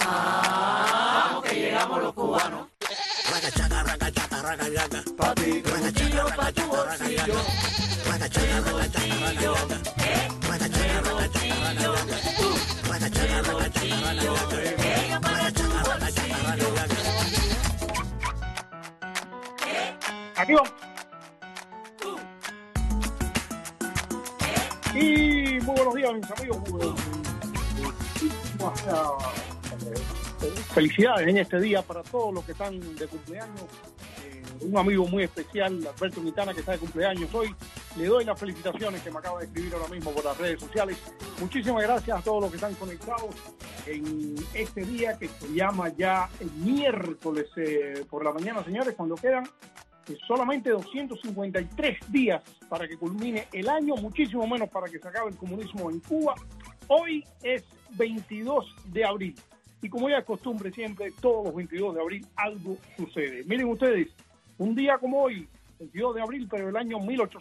Vamos que llegamos los cubanos. Ragachaca, ragachaca, ragachaca. Pa' ti, bolsillo, pa' tu bolsillo. Ragachaca, ragachaca, ragachaca. Ragachaca, ragachaca, ragachaca. Ragachaca, ragachaca, ragachaca. Ragachaca, ragachaca, ragachaca. Aquí vamos. Y muy buenos días, mis amigos. Felicidades en este día para todos los que están de cumpleaños. Un amigo muy especial, Alberto Quintana, que está de cumpleaños hoy. Le doy las felicitaciones que me acaba de escribir ahora mismo por las redes sociales. Muchísimas gracias a todos los que están conectados en este día que se llama ya el miércoles por la mañana, señores, cuando quedan solamente 253 días para que culmine el año, muchísimo menos para que se acabe el comunismo en Cuba. Hoy es 22 de abril y como ya es costumbre siempre, todos los 22 de abril algo sucede. Miren ustedes, un día como hoy, 22 de abril, pero el año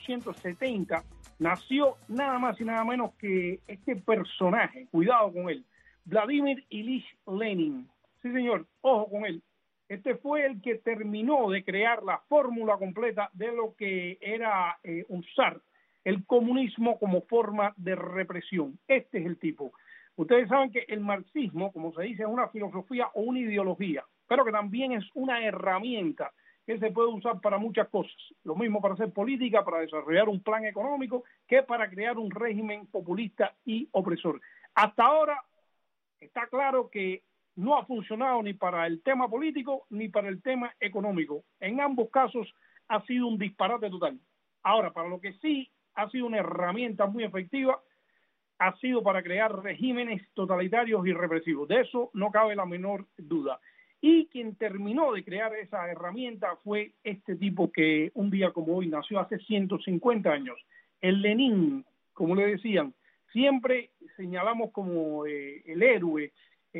1870, nació nada más y nada menos que este personaje, cuidado con él, Vladimir Ilich Lenin. Sí, señor, ojo con él. Este fue el que terminó de crear la fórmula completa de lo que era usar el comunismo como forma de represión. Este es el tipo. Ustedes saben que el marxismo, como se dice, es una filosofía o una ideología, pero que también es una herramienta que se puede usar para muchas cosas. Lo mismo para hacer política, para desarrollar un plan económico, que para crear un régimen populista y opresor. Hasta ahora está claro que no ha funcionado ni para el tema político ni para el tema económico. En ambos casos ha sido un disparate total. Ahora, para lo que sí ha sido una herramienta muy efectiva, ha sido para crear regímenes totalitarios y represivos. De eso no cabe la menor duda. Y quien terminó de crear esa herramienta fue este tipo que un día como hoy nació hace 150 años, el Lenin, como le decían. Siempre señalamos como el héroe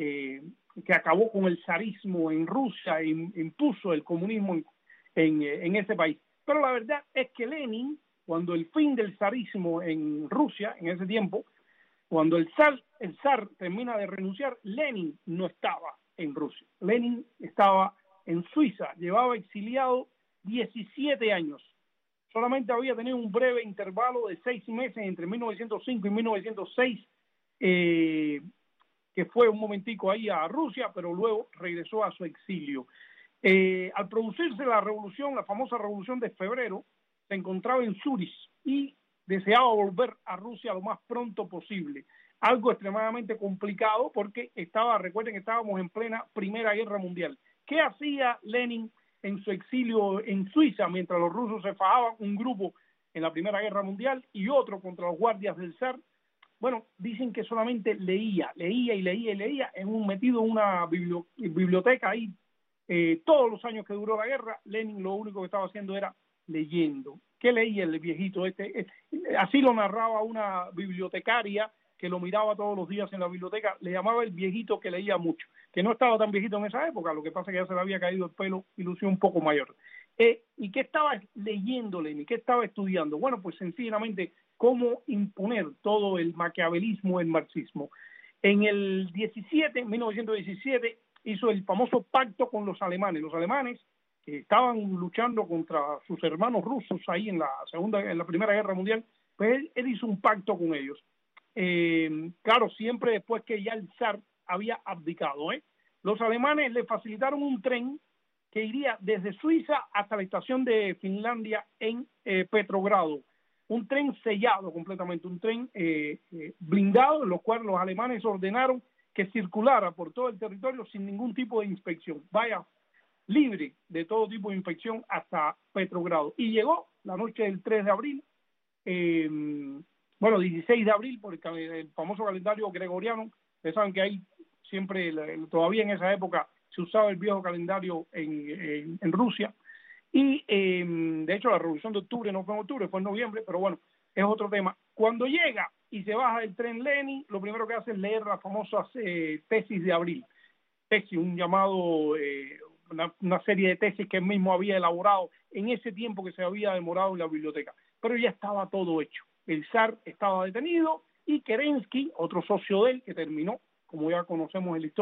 que acabó con el zarismo en Rusia e impuso el comunismo en ese país. Pero la verdad es que Lenin, cuando el fin del zarismo en Rusia, en ese tiempo, cuando el zar termina de renunciar, Lenin no estaba en Rusia. Lenin estaba en Suiza, llevaba exiliado 17 años. Solamente había tenido un breve intervalo de 6 meses entre 1905 y 1906, que fue un momentico ahí a Rusia, pero luego regresó a su exilio. Al producirse la revolución, la famosa revolución de febrero, se encontraba en Zúrich y deseaba volver a Rusia lo más pronto posible. Algo extremadamente complicado porque recuerden que estábamos en plena Primera Guerra Mundial. ¿Qué hacía Lenin en su exilio en Suiza mientras los rusos se fajaban, un grupo en la Primera Guerra Mundial y otro contra los guardias del zar? Bueno, dicen que solamente leía, metido en una biblioteca ahí. Todos los años que duró la guerra, Lenin lo único que estaba haciendo era leyendo. ¿Qué leía el viejito este? Así lo narraba una bibliotecaria que lo miraba todos los días en la biblioteca, le llamaba el viejito que leía mucho, que no estaba tan viejito en esa época, lo que pasa es que ya se le había caído el pelo y lucía un poco mayor. ¿Y qué estaba leyendo Lenin? ¿Qué estaba estudiando? Bueno, pues sencillamente cómo imponer todo el maquiavelismo, el marxismo. En el 1917, hizo el famoso pacto con los alemanes. Los alemanes que estaban luchando contra sus hermanos rusos ahí en la Primera Guerra Mundial, pues él hizo un pacto con ellos. Claro, siempre después que ya el zar había abdicado. Los alemanes le facilitaron un tren que iría desde Suiza hasta la estación de Finlandia en Petrogrado. Un tren sellado completamente, un tren blindado, en lo cual los alemanes ordenaron que circulara por todo el territorio sin ningún tipo de inspección. Vaya, libre de todo tipo de inspección hasta Petrogrado. Y llegó la noche del 3 de abril, 16 de abril, por el famoso calendario gregoriano. Ustedes saben que hay siempre, todavía en esa época, se usaba el viejo calendario en Rusia. Y de hecho la revolución de octubre no fue en octubre, fue en noviembre, pero bueno, es otro tema. Cuando llega y se baja del tren Lenin, lo primero que hace es leer las famosas tesis de abril. Tesis, un llamado, una serie de tesis que él mismo había elaborado en ese tiempo que se había demorado en la biblioteca. Pero ya estaba todo hecho. El zar estaba detenido y Kerensky, otro socio de él, que terminó, como ya conocemos en la historia,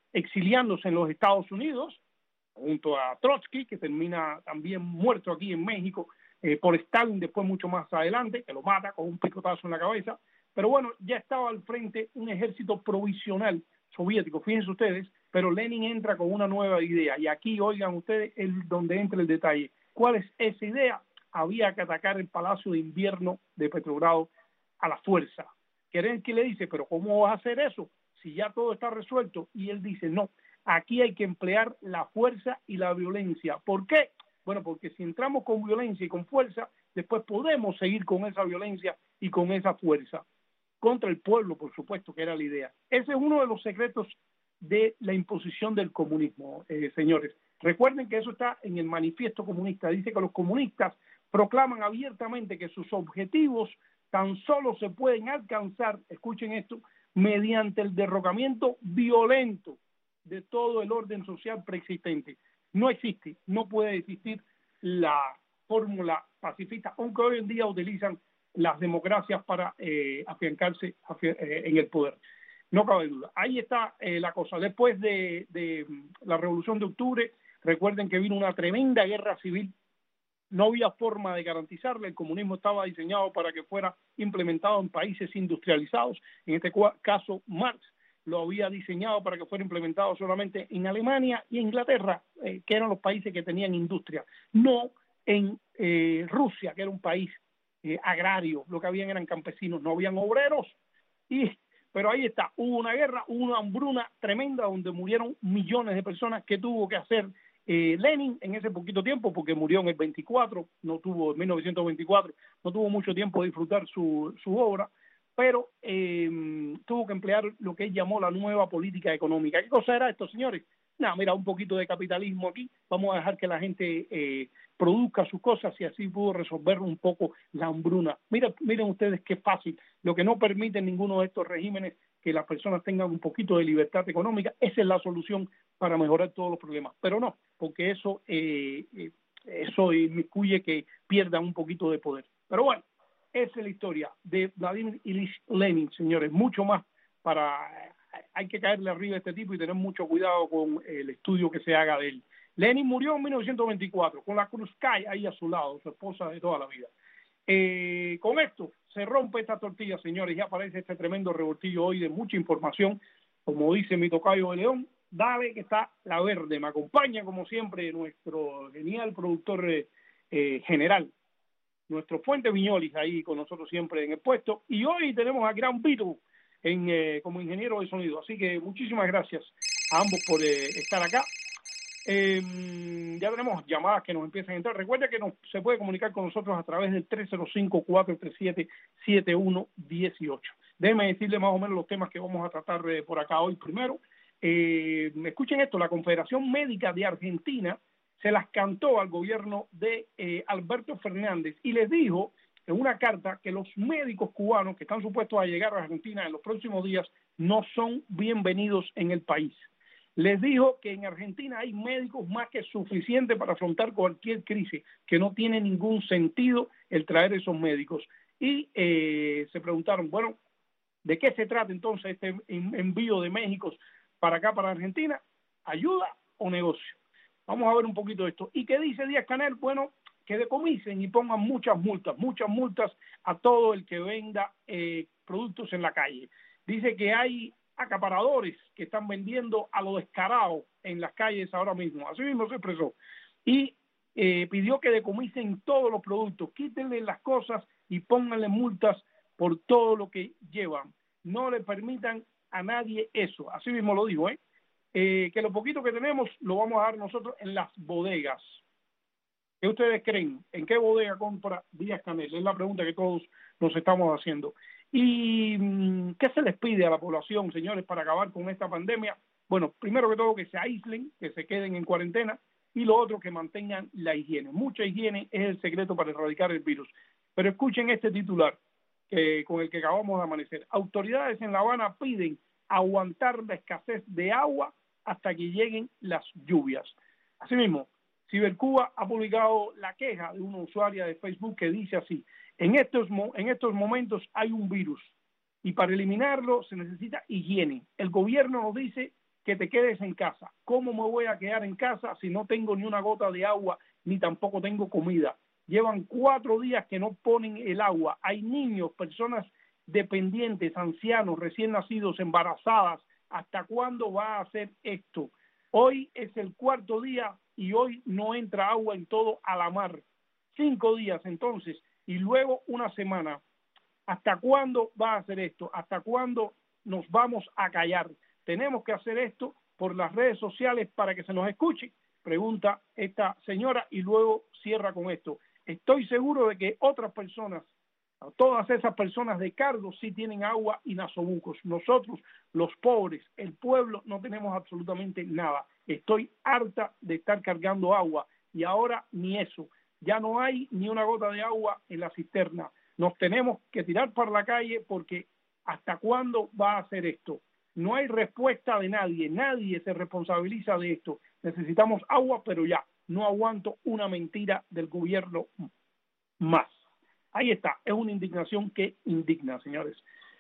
exiliándose en los Estados Unidos, junto a Trotsky, que termina también muerto aquí en México, por Stalin después mucho más adelante, que lo mata con un picotazo en la cabeza. Pero bueno, ya estaba al frente un ejército provisional soviético, fíjense ustedes, pero Lenin entra con una nueva idea. Y aquí, oigan ustedes, donde entra el detalle. ¿Cuál es esa idea? Había que atacar el Palacio de Invierno de Petrogrado a la fuerza. Kerensky le dice, pero ¿cómo vas a hacer eso si ya todo está resuelto? Y él dice, no, aquí hay que emplear la fuerza y la violencia. ¿Por qué? Bueno, porque si entramos con violencia y con fuerza, después podemos seguir con esa violencia y con esa fuerza. Contra el pueblo, por supuesto, que era la idea. Ese es uno de los secretos de la imposición del comunismo, señores. Recuerden que eso está en el manifiesto comunista. Dice que los comunistas proclaman abiertamente que sus objetivos tan solo se pueden alcanzar, escuchen esto, mediante el derrocamiento violento de todo el orden social preexistente. No existe, no puede existir la fórmula pacifista, aunque hoy en día utilizan las democracias para afiancarse en el poder. No cabe duda. Ahí está la cosa. Después de la Revolución de Octubre, recuerden que vino una tremenda guerra civil. No había forma de garantizarla. El comunismo estaba diseñado para que fuera implementado en países industrializados. En este caso, Marx lo había diseñado para que fuera implementado solamente en Alemania y Inglaterra, que eran los países que tenían industria. No en Rusia, que era un país agrario. Lo que habían eran campesinos, no habían obreros. Pero ahí está, hubo una guerra, hubo una hambruna tremenda donde murieron millones de personas. Que tuvo que hacer Lenin en ese poquito tiempo? Porque murió en el 24, en 1924, no tuvo mucho tiempo de disfrutar su obra, pero tuvo que emplear lo que él llamó la nueva política económica. ¿Qué cosa era esto, señores? Nada, mira, un poquito de capitalismo aquí, vamos a dejar que la gente produzca sus cosas, y así pudo resolver un poco la hambruna. Miren ustedes qué fácil. Lo que no permite ninguno de estos regímenes que las personas tengan un poquito de libertad económica. Esa es la solución para mejorar todos los problemas, pero no, porque eso inmiscuye que pierdan un poquito de poder. Pero bueno, esa es la historia de Vladimir Ilich Lenin, señores. Mucho más hay que caerle arriba a este tipo y tener mucho cuidado con el estudio que se haga de él. Lenin murió en 1924 con la Krupskaya ahí a su lado, su esposa de toda la vida. Con esto se rompe esta tortilla, señores. Ya aparece este tremendo revoltillo hoy de mucha información. Como dice mi tocayo de León, dale que está la verde. Me acompaña como siempre nuestro genial productor general, nuestro Fuente Viñolis, ahí con nosotros siempre en el puesto. Y hoy tenemos a Gran Vito como ingeniero de sonido. Así que muchísimas gracias a ambos por estar acá. Ya tenemos llamadas que nos empiezan a entrar. Recuerda que se puede comunicar con nosotros a través del 305-437-7118. Déjenme decirle más o menos los temas que vamos a tratar por acá hoy. Primero, escuchen esto: la Confederación Médica de Argentina se las cantó al gobierno de Alberto Fernández y les dijo en una carta que los médicos cubanos que están supuestos a llegar a Argentina en los próximos días no son bienvenidos en el país. Les dijo que en Argentina hay médicos más que suficientes para afrontar cualquier crisis, que no tiene ningún sentido el traer esos médicos. Y se preguntaron, bueno, ¿de qué se trata entonces este envío de médicos para acá, para Argentina? ¿Ayuda o negocio? Vamos a ver un poquito de esto. ¿Y qué dice Díaz-Canel? Bueno, que decomisen y pongan muchas multas a todo el que venda productos en la calle. Dice que hay acaparadores que están vendiendo a lo descarado en las calles ahora mismo. Así mismo se expresó. Y pidió que decomisen todos los productos, quítenle las cosas y pónganle multas por todo lo que llevan. No le permitan a nadie eso. Así mismo lo dijo, que lo poquito que tenemos lo vamos a dar nosotros en las bodegas. ¿Qué ustedes creen? ¿En qué bodega compra Díaz-Canel? Es la pregunta que todos nos estamos haciendo. ¿Y qué se les pide a la población, señores, para acabar con esta pandemia? Bueno, primero que todo, que se aíslen, que se queden en cuarentena, y lo otro, que mantengan la higiene. Mucha higiene es el secreto para erradicar el virus. Pero escuchen este titular con el que acabamos de amanecer. Autoridades en La Habana piden aguantar la escasez de agua hasta que lleguen las lluvias. Asimismo, Cibercuba ha publicado la queja de una usuaria de Facebook que dice así: en estos momentos hay un virus y para eliminarlo se necesita higiene. El gobierno nos dice que te quedes en casa. ¿Cómo me voy a quedar en casa si no tengo ni una gota de agua ni tampoco tengo comida? Llevan 4 días que no ponen el agua. Hay niños, personas dependientes, ancianos, recién nacidos, embarazadas. ¿Hasta cuándo va a hacer esto? Hoy es el 4.º día y hoy no entra agua en todo Alamar. 5 días entonces y luego una semana. ¿Hasta cuándo va a hacer esto? ¿Hasta cuándo nos vamos a callar? Tenemos que hacer esto por las redes sociales para que se nos escuche, pregunta esta señora y luego cierra con esto. Estoy seguro de que otras personas, todas esas personas de cargo sí tienen agua y nasobucos. Nosotros, los pobres, el pueblo, no tenemos absolutamente nada. Estoy harta de estar cargando agua y ahora ni eso. Ya no hay ni una gota de agua en la cisterna. Nos tenemos que tirar para la calle porque ¿hasta cuándo va a hacer esto? No hay respuesta de nadie, nadie se responsabiliza de esto. Necesitamos agua, pero ya, no aguanto una mentira del gobierno más. Ahí está, es una indignación que indigna, señores.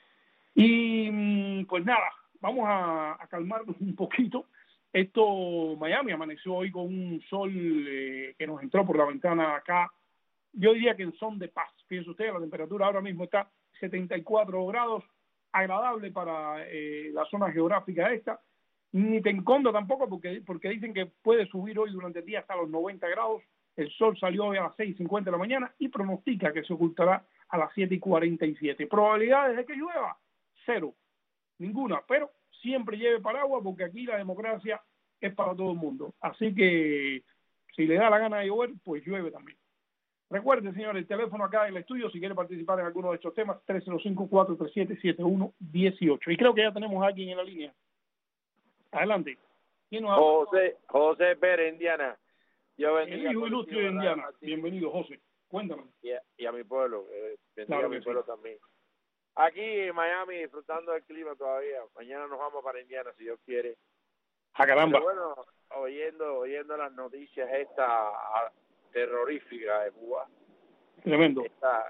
Y pues nada, vamos a calmarnos un poquito. Miami amaneció hoy con un sol que nos entró por la ventana acá. Yo diría que en son de paz. Fíjense ustedes, la temperatura ahora mismo está 74 grados, agradable para la zona geográfica esta. Ni te encondo tampoco porque dicen que puede subir hoy durante el día hasta los 90 grados. El sol salió hoy a las 6:50 de la mañana y pronostica que se ocultará a las 7:47. Probabilidades de que llueva, 0, ninguna, pero siempre lleve paraguas porque aquí la democracia es para todo el mundo. Así que si le da la gana de llover, pues llueve también. Recuerden, señores, el teléfono acá en el estudio, si quiere participar en alguno de estos temas, 305-437-7118. Y creo que ya tenemos a alguien en la línea. Adelante. ¿Quién nos habla? José Pérez, Indiana. Yo el hijo ilustre de Indiana. Bienvenido, José. Cuéntame. Y a mi pueblo, claro a mi pueblo también. Aquí en Miami, disfrutando del clima todavía. Mañana nos vamos para Indiana, si Dios quiere. ¡A caramba! Pero bueno, oyendo las noticias estas terroríficas de Cuba. Tremendo.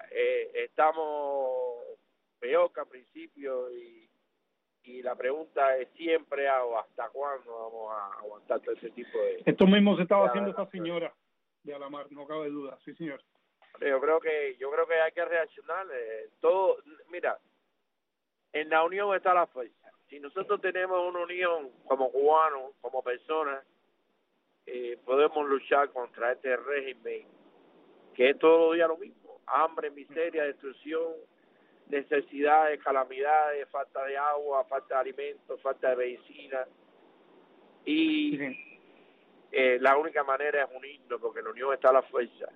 Estamos peor que al principio y la pregunta es siempre ¿hasta cuándo vamos a aguantar todo ese tipo de... Esto mismo se estaba haciendo esta señora de Alamar, no cabe duda, sí señor. Yo creo que hay que reaccionar. Todo, mira, en la unión está la fuerza. Si nosotros tenemos una unión como cubanos, como personas, podemos luchar contra este régimen que es todos los días lo mismo: hambre, miseria, destrucción, necesidades, calamidades, falta de agua, falta de alimentos, falta de medicina. Y la única manera es unirnos, porque en la unión está la fuerza.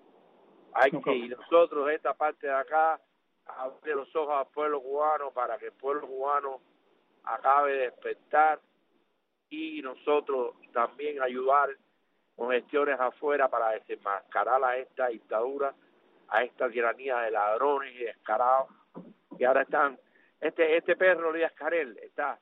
Y nosotros, esta parte de acá, abrir los ojos al pueblo cubano para que el pueblo cubano acabe de despertar y nosotros también ayudar con gestiones afuera para desenmascarar a esta dictadura, a esta tiranía de ladrones y descarados que ahora están. Este perro Díaz Canel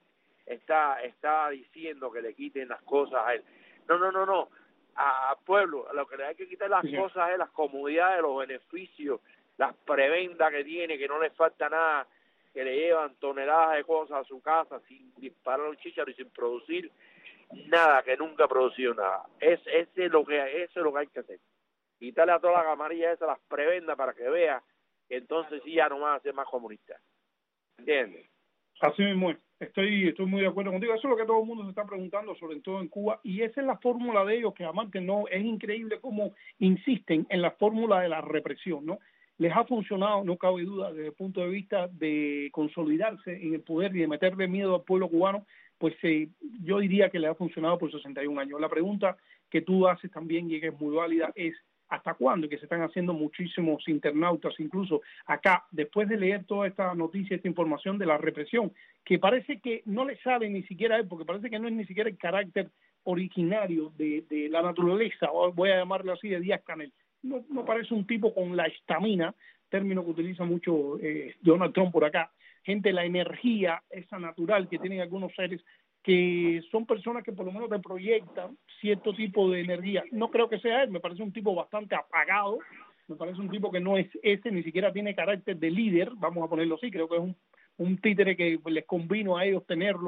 está diciendo que le quiten las cosas a él. No. Al pueblo lo que le hay que quitar las cosas es las comodidades, los beneficios, las prebendas que tiene, que no le falta nada, que le llevan toneladas de cosas a su casa sin disparar un chícharo y sin producir nada, que nunca ha producido nada. Eso es lo que hay que hacer. Quitarle a toda la camarilla esa las prebendas para que vea que entonces sí ya no van a ser más comunistas. ¿Entiendes? Así mismo es. Estoy muy de acuerdo contigo. Eso es lo que todo el mundo se está preguntando, sobre todo en Cuba, y esa es la fórmula de ellos, que además que no, es increíble cómo insisten en la fórmula de la represión, ¿no? Les ha funcionado, no cabe duda, desde el punto de vista de consolidarse en el poder y de meterle miedo al pueblo cubano, pues yo diría que le ha funcionado por 61 años. La pregunta que tú haces también, y que es muy válida, es ¿hasta cuándo? Y que se están haciendo muchísimos internautas, incluso acá, después de leer toda esta noticia, esta información de la represión, que parece que no le sabe ni siquiera a él, porque parece que no es ni siquiera el carácter originario de la naturaleza, o voy a llamarlo así, de Díaz Canel. No parece un tipo con la estamina, término que utiliza mucho Donald Trump por acá. Gente, la energía esa natural que tienen algunos seres, que son personas que por lo menos te proyectan cierto tipo de energía. No creo que sea él, me parece un tipo bastante apagado, me parece un tipo que no es ni siquiera tiene carácter de líder, vamos a ponerlo así. Creo que es un títere que les convino a ellos tenerlo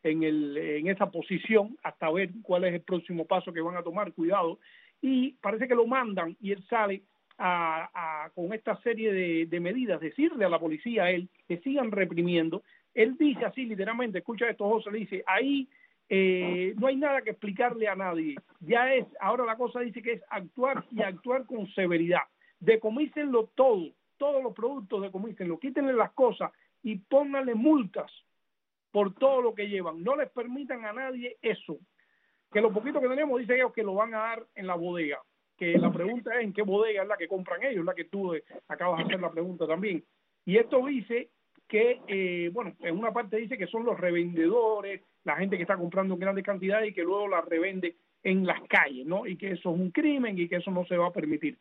en esa posición hasta ver cuál es el próximo paso que van a tomar, cuidado. Y parece que lo mandan y él sale con esta serie de medidas, decirle a la policía a él que sigan reprimiendo. Él dice así literalmente, escucha esto, José, le dice, ahí no hay nada que explicarle a nadie, ahora la cosa dice que es actuar y actuar con severidad, decomísenlo todo, todos los productos decomísenlo, quítenle las cosas y pónganle multas por todo lo que llevan, no les permitan a nadie eso, que lo poquito que tenemos dice ellos que lo van a dar en la bodega, que la pregunta es en qué bodega es la que compran ellos, la que tú acabas de hacer la pregunta también, y esto dice que, bueno, en una parte dice que son los revendedores, la gente que está comprando en grandes cantidades y que luego la revende en las calles, ¿no? Y que eso es un crimen y que eso no se va a permitir.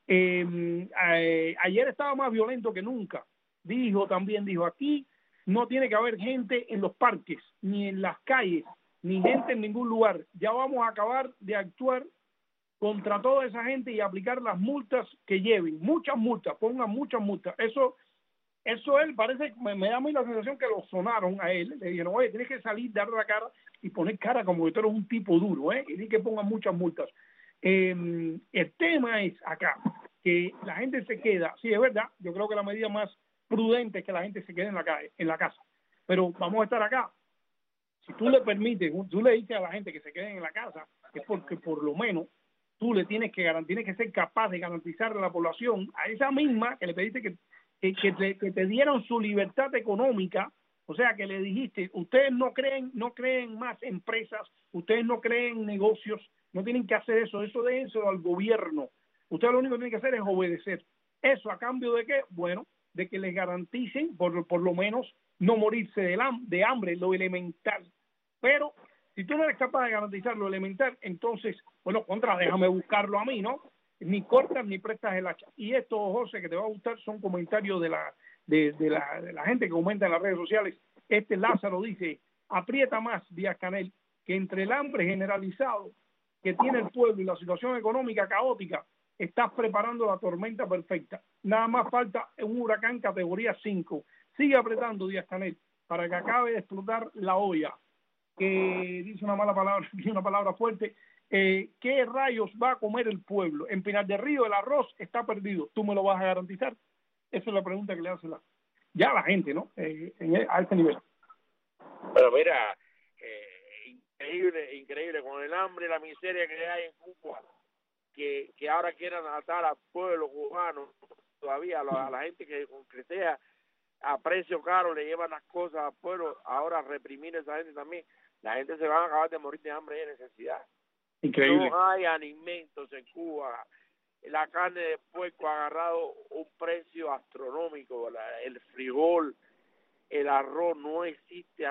Ayer estaba más violento que nunca. Dijo, aquí no tiene que haber gente en los parques, ni en las calles, ni gente en ningún lugar. Ya vamos a acabar de actuar contra toda esa gente y aplicar las multas que lleven. Muchas multas, pongan muchas multas. Eso él parece, me da a mí la sensación que lo sonaron a él, le dijeron, oye, tienes que salir, dar la cara y poner cara como que tú eres un tipo duro, y di que pongan muchas multas. El tema es acá, que la gente se queda, sí, es verdad, yo creo que la medida más prudente es que la gente se quede en la casa, pero vamos a estar acá. Si tú le permites, tú le dices a la gente que se queden en la casa, es porque por lo menos tú le tienes que ser capaz de garantizarle a la población, a esa misma que le pediste que te dieron su libertad económica, o sea que le dijiste, ustedes no creen más empresas, ustedes no creen negocios, no tienen que hacer eso déjenselo al gobierno, ustedes lo único que tienen que hacer es obedecer. ¿Eso a cambio de qué? Bueno, de que les garanticen por lo menos no morirse de hambre, lo elemental. Pero si tú no eres capaz de garantizar lo elemental, entonces, bueno, déjame buscarlo a mí, ¿no? Ni cortas ni prestas el hacha. Y esto, José, que te va a gustar, son comentarios de la gente que comenta en las redes sociales. Lázaro dice, aprieta más Díaz-Canel, que entre el hambre generalizado que tiene el pueblo y la situación económica caótica, estás preparando la tormenta perfecta. Nada más falta un huracán categoría 5. Sigue apretando Díaz-Canel para que acabe de explotar la olla, que dice una mala palabra, una palabra fuerte. ¿Qué rayos va a comer el pueblo? En Pinar del Río el arroz está perdido. ¿Tú me lo vas a garantizar? Esa es la pregunta que le hace la gente, ¿no? A este nivel. Pero mira, increíble, con el hambre y la miseria que hay en Cuba, que ahora quieran atar al pueblo cubano, todavía a la gente que sea a precio caro le llevan las cosas al pueblo, ahora reprimir a esa gente también. La gente se va a acabar de morir de hambre y de necesidad. Increíble. No hay alimentos en Cuba. La carne de puerco ha agarrado un precio astronómico. El frijol, el arroz, no existe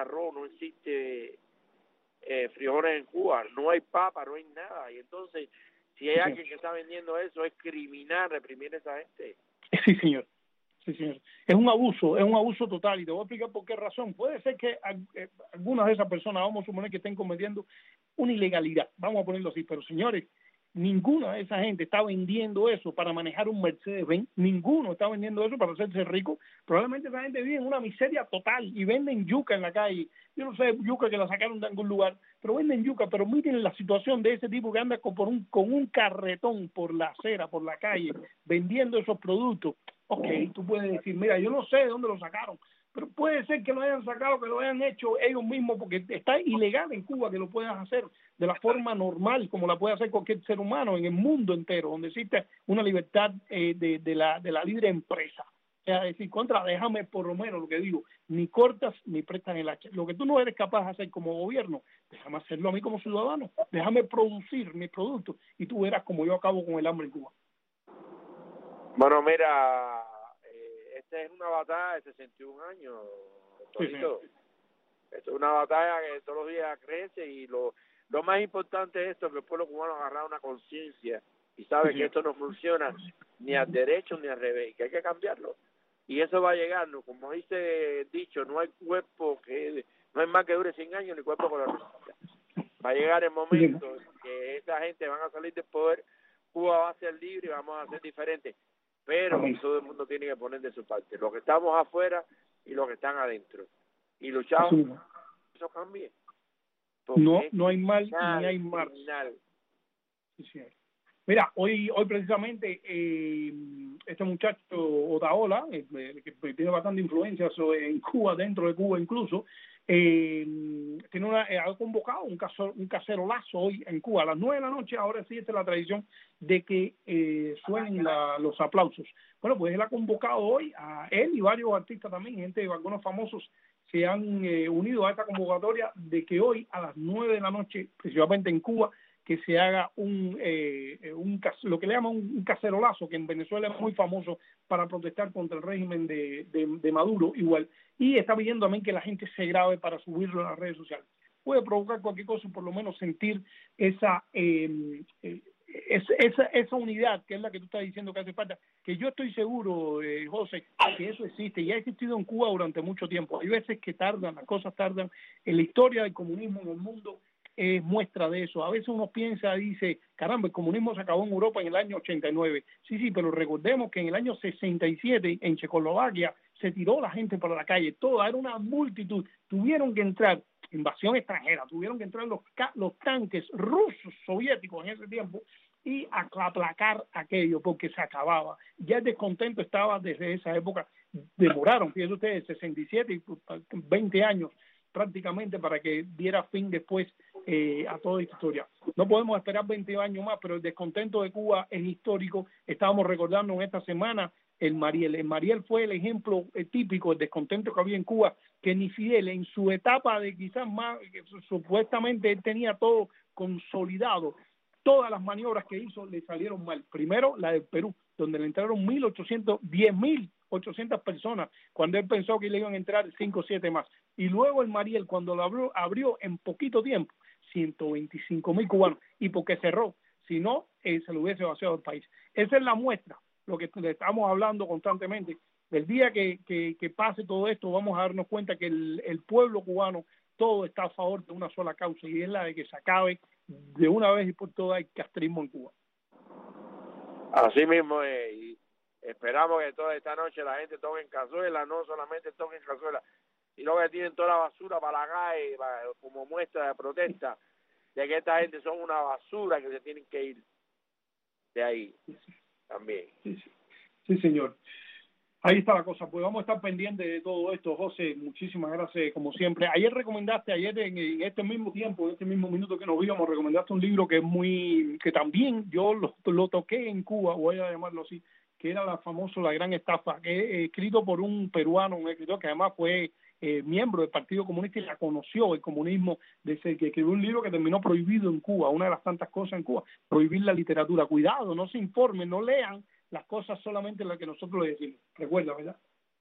frijoles en Cuba. No hay papa, no hay nada. Y entonces, si hay alguien que está vendiendo eso, es criminal reprimir a esa gente. Sí, señor. Sí, señor. Es un abuso total, y te voy a explicar por qué razón. Puede ser que algunas de esas personas, vamos a suponer que estén cometiendo una ilegalidad, vamos a ponerlo así, pero señores, ninguna de esa gente está vendiendo eso para manejar un Mercedes-Benz, ninguno está vendiendo eso para hacerse rico. Probablemente esa gente vive en una miseria total y venden yuca en la calle. Yo no sé, yuca que la sacaron de algún lugar, pero venden yuca. Pero miren la situación de ese tipo que anda con un carretón por la acera, por la calle, vendiendo esos productos. Ok, tú puedes decir, mira, yo no sé de dónde lo sacaron, pero puede ser que lo hayan sacado, que lo hayan hecho ellos mismos, porque está ilegal en Cuba que lo puedan hacer de la forma normal, como la puede hacer cualquier ser humano en el mundo entero, donde existe una libertad de la libre empresa. O sea, decir, déjame por lo menos lo que digo, ni cortas ni prestas el hacha. Lo que tú no eres capaz de hacer como gobierno, déjame hacerlo a mí como ciudadano, déjame producir mis productos y tú verás como yo acabo con el hambre en Cuba. Bueno, mira, esta es una batalla de 61 años, Torito. Sí. Esto es una batalla que todos los días crece y lo más importante es esto, que el pueblo cubano agarra una conciencia y sabe que esto no funciona ni al derecho ni al revés, que hay que cambiarlo. Y eso va a llegar, ¿no? Como dice el dicho, no hay más que dure 100 años ni cuerpo con la resistente. Va a llegar el momento que esa gente van a salir del poder, Cuba va a ser libre y vamos a ser diferentes. Pero todo el mundo tiene que poner de su parte, los que estamos afuera y los que están adentro, y luchamos eso cambie. No hay mal ni hay mar. Sí, señor. Mira, hoy precisamente este muchacho Otaola, que tiene bastante influencia en Cuba, dentro de Cuba incluso, ha convocado un cacerolazo hoy en Cuba a las 9 de la noche. Ahora existe la tradición de que suenen los aplausos. Bueno, pues él ha convocado hoy a él y varios artistas también, algunos famosos se han unido a esta convocatoria de que hoy a las 9 de la noche, principalmente en Cuba, que se haga lo que le llaman un cacerolazo, que en Venezuela es muy famoso para protestar contra el régimen de Maduro igual, y está pidiendo también que la gente se grabe para subirlo a las redes sociales. Puede provocar cualquier cosa, por lo menos sentir esa unidad, que es la que tú estás diciendo que hace falta, que yo estoy seguro, José, que eso existe y ha existido en Cuba durante mucho tiempo. Hay veces que las cosas tardan. En la historia del comunismo en el mundo es muestra de eso. A veces uno dice, caramba, el comunismo se acabó en Europa en el año 89. Sí, pero recordemos que en el año 67 en Checoslovaquia se tiró la gente para la calle, toda, era una multitud. Tuvieron que entrar, invasión extranjera, tuvieron que entrar los tanques rusos, soviéticos en ese tiempo, y aplacar aquello porque se acababa. Ya el descontento estaba desde esa época. Demoraron, fíjense ustedes, 67 y 20 años prácticamente para que diera fin después a toda esta historia. No podemos esperar 20 años más, pero el descontento de Cuba es histórico. Estábamos recordando en esta semana el Mariel. El Mariel fue el ejemplo típico del descontento que había en Cuba, que ni Fidel en su etapa de quizás más, que supuestamente él tenía todo consolidado, todas las maniobras que hizo le salieron mal. Primero la del Perú, donde le entraron 10.800 personas, cuando él pensó que le iban a entrar 5 o 7 más. Y luego el Mariel, cuando lo abrió en poquito tiempo, 125.000 cubanos, y porque cerró, si no, se lo hubiese vaciado el país. Esa es la muestra, lo que estamos hablando constantemente. Del día que pase todo esto, vamos a darnos cuenta que el pueblo cubano, todo está a favor de una sola causa, y es la de que se acabe de una vez y por todas el castrismo en Cuba. Así mismo es, y esperamos que toda esta noche la gente toque en cazuela, no solamente toque en cazuela, sino que tienen toda la basura para la calle como muestra de protesta de que esta gente son una basura, que se tienen que ir de ahí también. Sí, señor. Ahí está la cosa. Pues vamos a estar pendientes de todo esto, José. Muchísimas gracias, como siempre. Ayer en este mismo tiempo, en este mismo minuto que nos vimos, recomendaste un libro que también yo lo toqué en Cuba, voy a llamarlo así, que era La Gran Estafa, que es escrito por un peruano, un escritor que además fue miembro del Partido Comunista y la conoció el comunismo, desde que escribió un libro que terminó prohibido en Cuba, una de las tantas cosas en Cuba, prohibir la literatura. Cuidado, no se informen, no lean las cosas solamente las que nosotros le decimos. Recuerda, ¿verdad?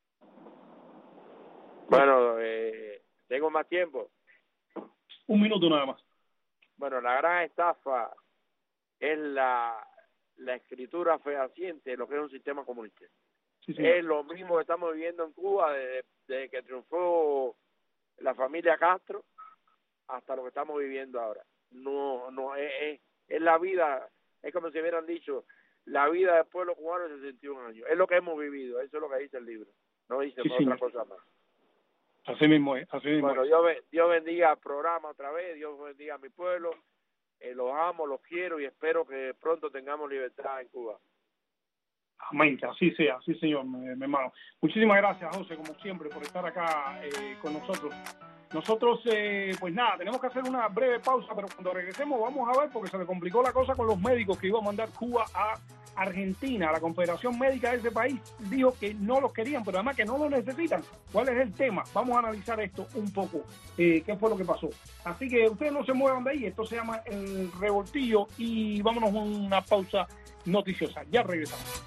Bueno, tengo más tiempo. Un minuto nada más. Bueno, La Gran Estafa es la escritura fehaciente de lo que es un sistema comunista. Sí, es lo mismo que estamos viviendo en Cuba desde que triunfó la familia Castro hasta lo que estamos viviendo ahora. No es la vida, es como si hubieran dicho, la vida del pueblo cubano de 61 años. Es lo que hemos vivido, eso es lo que dice el libro. No dice otra cosa más. Así mismo es, así mismo. Bueno, Dios bendiga el programa otra vez, Dios bendiga a mi pueblo. Los amo, los quiero y espero que pronto tengamos libertad en Cuba. Amén, que así sea, sí señor, mi hermano. Muchísimas gracias, José, como siempre, por estar acá con nosotros. Nosotros, pues nada, tenemos que hacer una breve pausa, pero cuando regresemos vamos a ver, porque se le complicó la cosa con los médicos que iba a mandar Cuba a Argentina. La Confederación Médica de ese país dijo que no los querían, pero además que no los necesitan. ¿Cuál es el tema? Vamos a analizar esto un poco, qué fue lo que pasó. Así que ustedes no se muevan de ahí, esto se llama El Revoltillo y vámonos a una pausa noticiosa. Ya regresamos.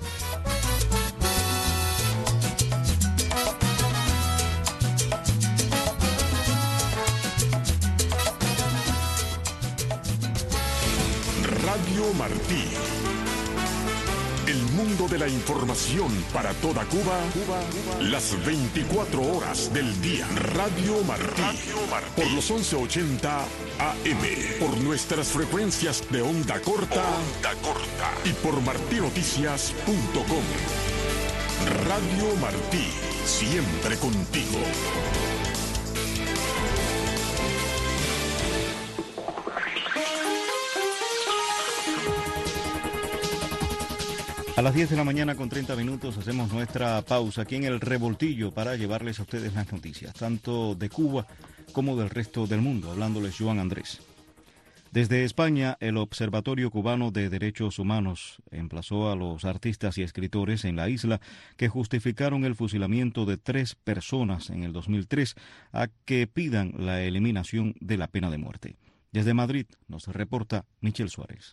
Radio Martí. El mundo de la información para toda Cuba, las 24 horas del día. Radio Martí. Por los 1180 AM. Por nuestras frecuencias de onda corta. Y por martinoticias.com. Radio Martí. Siempre contigo. A las 10 de la mañana con 30 minutos hacemos nuestra pausa aquí en el Revoltillo para llevarles a ustedes las noticias, tanto de Cuba como del resto del mundo, hablándoles Joan Andrés. Desde España, el Observatorio Cubano de Derechos Humanos emplazó a los artistas y escritores en la isla que justificaron el fusilamiento de 3 personas en el 2003 a que pidan la eliminación de la pena de muerte. Desde Madrid nos reporta Michel Suárez.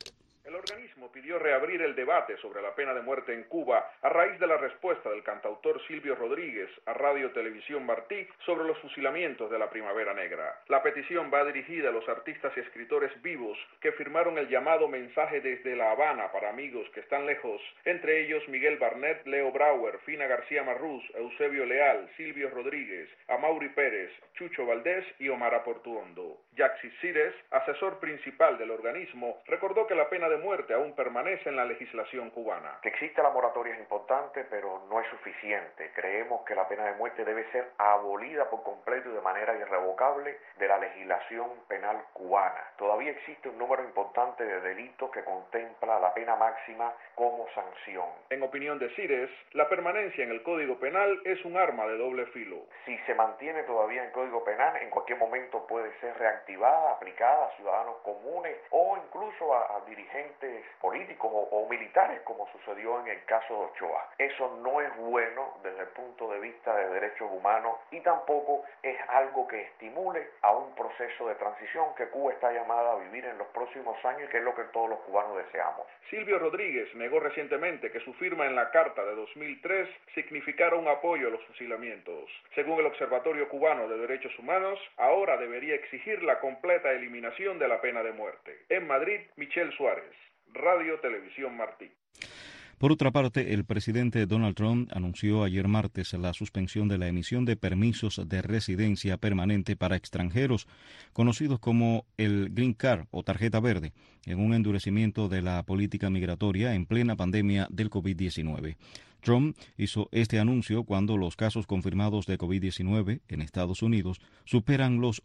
Pidió reabrir el debate sobre la pena de muerte en Cuba a raíz de la respuesta del cantautor Silvio Rodríguez a Radio Televisión Martí sobre los fusilamientos de la Primavera Negra. La petición va dirigida a los artistas y escritores vivos que firmaron el llamado mensaje desde La Habana para amigos que están lejos, entre ellos Miguel Barnett, Leo Brauer, Fina García Marrús, Eusebio Leal, Silvio Rodríguez, Amaury Pérez, Chucho Valdés y Omar Portuondo. Yaxis Cires, asesor principal del organismo, recordó que la pena de muerte aún permanece en la legislación cubana. Que existe la moratoria es importante, pero no es suficiente. Creemos que la pena de muerte debe ser abolida por completo y de manera irrevocable de la legislación penal cubana. Todavía existe un número importante de delitos que contempla la pena máxima como sanción. En opinión de Cires, la permanencia en el Código Penal es un arma de doble filo. Si se mantiene todavía en el Código Penal, en cualquier momento puede ser reactivada, aplicada a ciudadanos comunes o incluso a dirigentes políticos o militares, como sucedió en el caso de Ochoa. Eso no es bueno desde el punto de vista de derechos humanos y tampoco es algo que estimule a un proceso de transición que Cuba está llamada a vivir en los próximos años y que es lo que todos los cubanos deseamos. Silvio Rodríguez negó recientemente que su firma en la Carta de 2003 significara un apoyo a los fusilamientos. Según el Observatorio Cubano de Derechos Humanos, ahora debería exigir la completa eliminación de la pena de muerte. En Madrid, Michel Suárez, Radio Televisión Martí. Por otra parte, el presidente Donald Trump anunció ayer martes la suspensión de la emisión de permisos de residencia permanente para extranjeros, conocidos como el Green Card o tarjeta verde, en un endurecimiento de la política migratoria en plena pandemia del COVID-19. Trump hizo este anuncio cuando los casos confirmados de COVID-19 en Estados Unidos superan los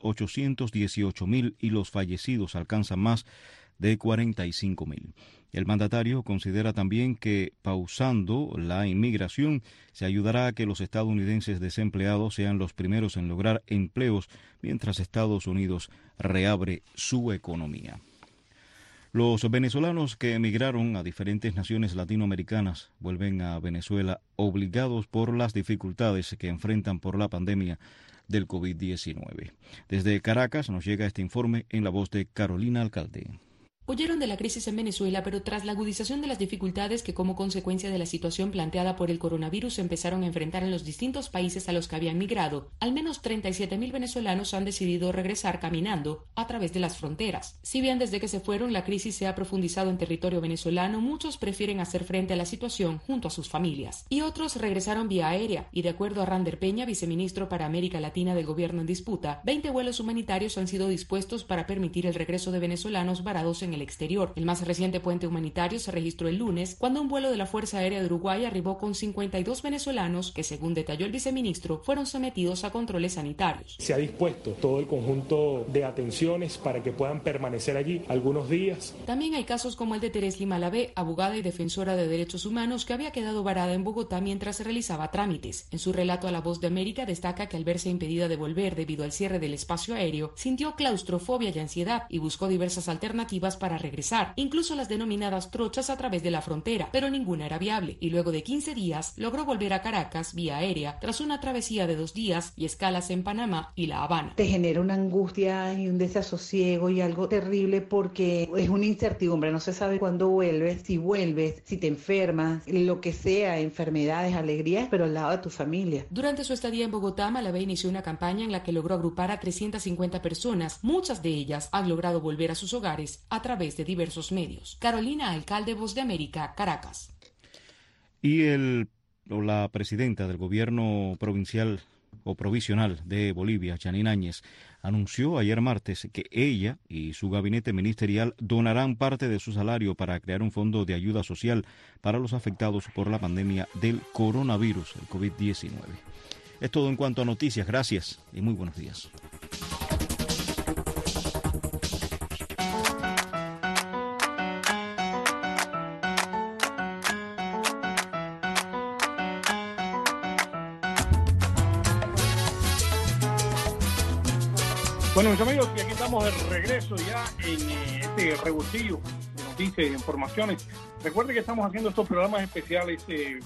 818,000 y los fallecidos alcanzan más de 45,000. El mandatario considera también que, pausando la inmigración, se ayudará a que los estadounidenses desempleados sean los primeros en lograr empleos mientras Estados Unidos reabre su economía. Los venezolanos que emigraron a diferentes naciones latinoamericanas vuelven a Venezuela obligados por las dificultades que enfrentan por la pandemia del COVID-19. Desde Caracas nos llega este informe en la voz de Carolina Alcalde. Huyeron de la crisis en Venezuela, pero tras la agudización de las dificultades que como consecuencia de la situación planteada por el coronavirus empezaron a enfrentar en los distintos países a los que habían migrado, al menos 37,000 venezolanos han decidido regresar caminando a través de las fronteras. Si bien desde que se fueron la crisis se ha profundizado en territorio venezolano, muchos prefieren hacer frente a la situación junto a sus familias. Y otros regresaron vía aérea, y de acuerdo a Rander Peña, viceministro para América Latina del gobierno en disputa, 20 vuelos humanitarios han sido dispuestos para permitir el regreso de venezolanos varados en el exterior. El más reciente puente humanitario se registró el lunes cuando un vuelo de la Fuerza Aérea de Uruguay arribó con 52 venezolanos que, según detalló el viceministro, fueron sometidos a controles sanitarios. Se ha dispuesto todo el conjunto de atenciones para que puedan permanecer allí algunos días. También hay casos como el de Teresli Malavé, abogada y defensora de derechos humanos que había quedado varada en Bogotá mientras se realizaba trámites. En su relato a La Voz de América destaca que al verse impedida de volver debido al cierre del espacio aéreo, sintió claustrofobia y ansiedad y buscó diversas alternativas para regresar, incluso las denominadas trochas a través de la frontera, pero ninguna era viable, y luego de 15 días logró volver a Caracas vía aérea tras una travesía de 2 días y escalas en Panamá y La Habana. Te genera una angustia y un desasosiego y algo terrible porque es una incertidumbre, no se sabe cuándo vuelves, si te enfermas, lo que sea, enfermedades, alegrías, pero al lado de tu familia. Durante su estadía en Bogotá, Malavé inició una campaña en la que logró agrupar a 350 personas, muchas de ellas han logrado volver a sus hogares a través de diversos medios. Carolina Alcalde, Voz de América, Caracas. Y la presidenta del gobierno provincial o provisional de Bolivia, Janine Áñez, anunció ayer martes que ella y su gabinete ministerial donarán parte de su salario para crear un fondo de ayuda social para los afectados por la pandemia del coronavirus, el COVID-19. Es todo en cuanto a noticias. Gracias y muy buenos días. Bueno, mis amigos, y aquí estamos de regreso ya en este revoltillo de noticias y de informaciones. Recuerden que estamos haciendo estos programas especiales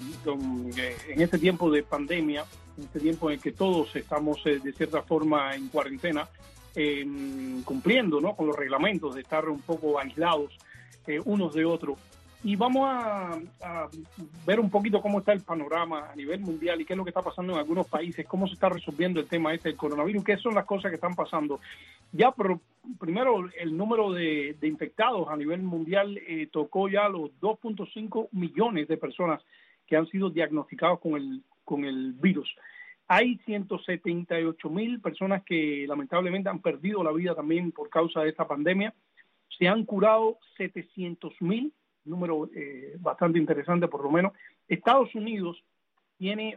en este tiempo de pandemia, en este tiempo en que todos estamos de cierta forma en cuarentena, cumpliendo, ¿no?, con los reglamentos de estar un poco aislados unos de otros. Y vamos a ver un poquito cómo está el panorama a nivel mundial y qué es lo que está pasando en algunos países, cómo se está resolviendo el tema del coronavirus, qué son las cosas que están pasando. Ya, primero, el número de infectados a nivel mundial tocó ya los 2.5 millones de personas que han sido diagnosticados con el virus. Hay 178,000 personas que lamentablemente han perdido la vida también por causa de esta pandemia. Se han curado 700,000, número bastante interesante por lo menos. Estados Unidos tiene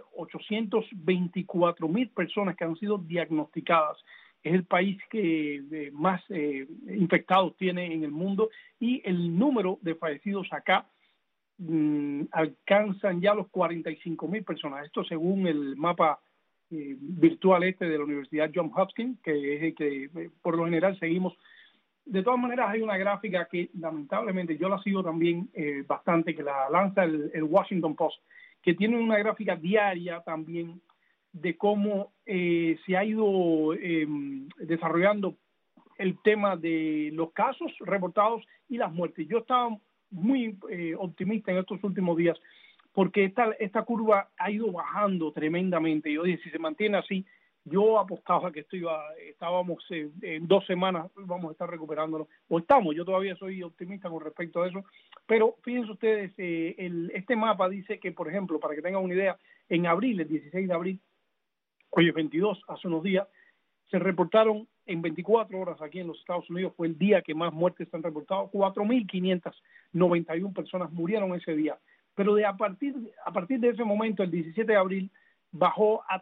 824,000 personas que han sido diagnosticadas. Es el país que más infectados tiene en el mundo, y el número de fallecidos acá alcanzan ya los 45,000 personas. Esto según el mapa virtual de la Universidad Johns Hopkins, que es el que por lo general seguimos. De todas maneras, hay una gráfica que lamentablemente yo la sigo también bastante, que la lanza el Washington Post, que tiene una gráfica diaria también de cómo se ha ido desarrollando el tema de los casos reportados y las muertes. Yo estaba muy optimista en estos últimos días porque esta curva ha ido bajando tremendamente. Yo dije, si se mantiene así, yo apostaba que estábamos en 2 semanas, vamos a estar recuperándolo. O estamos, yo todavía soy optimista con respecto a eso. Pero fíjense ustedes, este mapa dice que, por ejemplo, para que tengan una idea, en abril, el 16 de abril, hoy es 22, hace unos días, se reportaron en 24 horas aquí en los Estados Unidos, fue el día que más muertes se han reportado, 4,591 personas murieron ese día. Pero a partir de ese momento, el 17 de abril, bajó a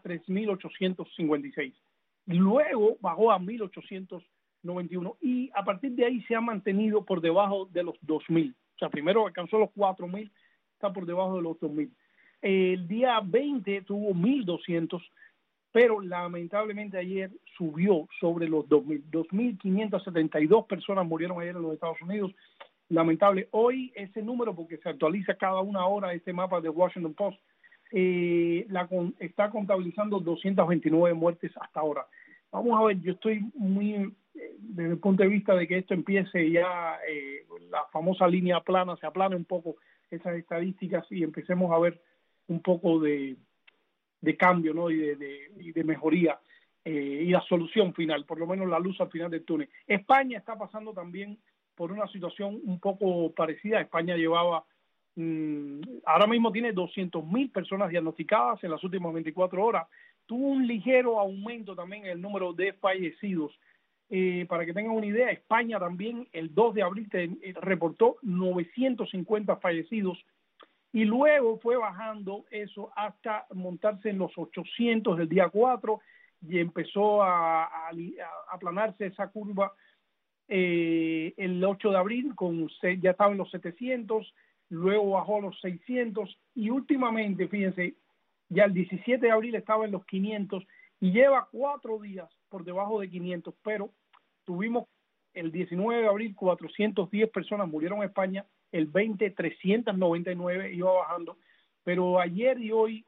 3,856. Luego bajó a 1,891 y a partir de ahí se ha mantenido por debajo de los 2,000. O sea, primero alcanzó los 4,000, está por debajo de los 2,000. El día 20 tuvo 1,200, pero lamentablemente ayer subió sobre los 2,000. 2,572 personas murieron ayer en los Estados Unidos. Lamentable. Hoy ese número, porque se actualiza cada una hora este mapa de Washington Post, está contabilizando 229 muertes hasta ahora. Vamos a ver, yo estoy muy, desde el punto de vista de que esto empiece ya, la famosa línea plana, se aplane un poco esas estadísticas y empecemos a ver un poco de cambio, ¿no?, y de mejoría y la solución final, por lo menos la luz al final del túnel. España está pasando también por una situación un poco parecida. España llevaba ahora mismo tiene 200,000 personas diagnosticadas en las últimas 24 horas. Tuvo un ligero aumento también en el número de fallecidos. Para que tengan una idea, España también el 2 de abril reportó 950 fallecidos y luego fue bajando eso hasta montarse en los 800 del día 4 y empezó a aplanarse esa curva el 8 de abril, ya estaba en los 700, luego bajó a los 600 y últimamente, fíjense, ya el 17 de abril estaba en los 500 y lleva 4 días por debajo de 500, pero tuvimos el 19 de abril 410 personas murieron en España, el 20 399, iba bajando, pero ayer y hoy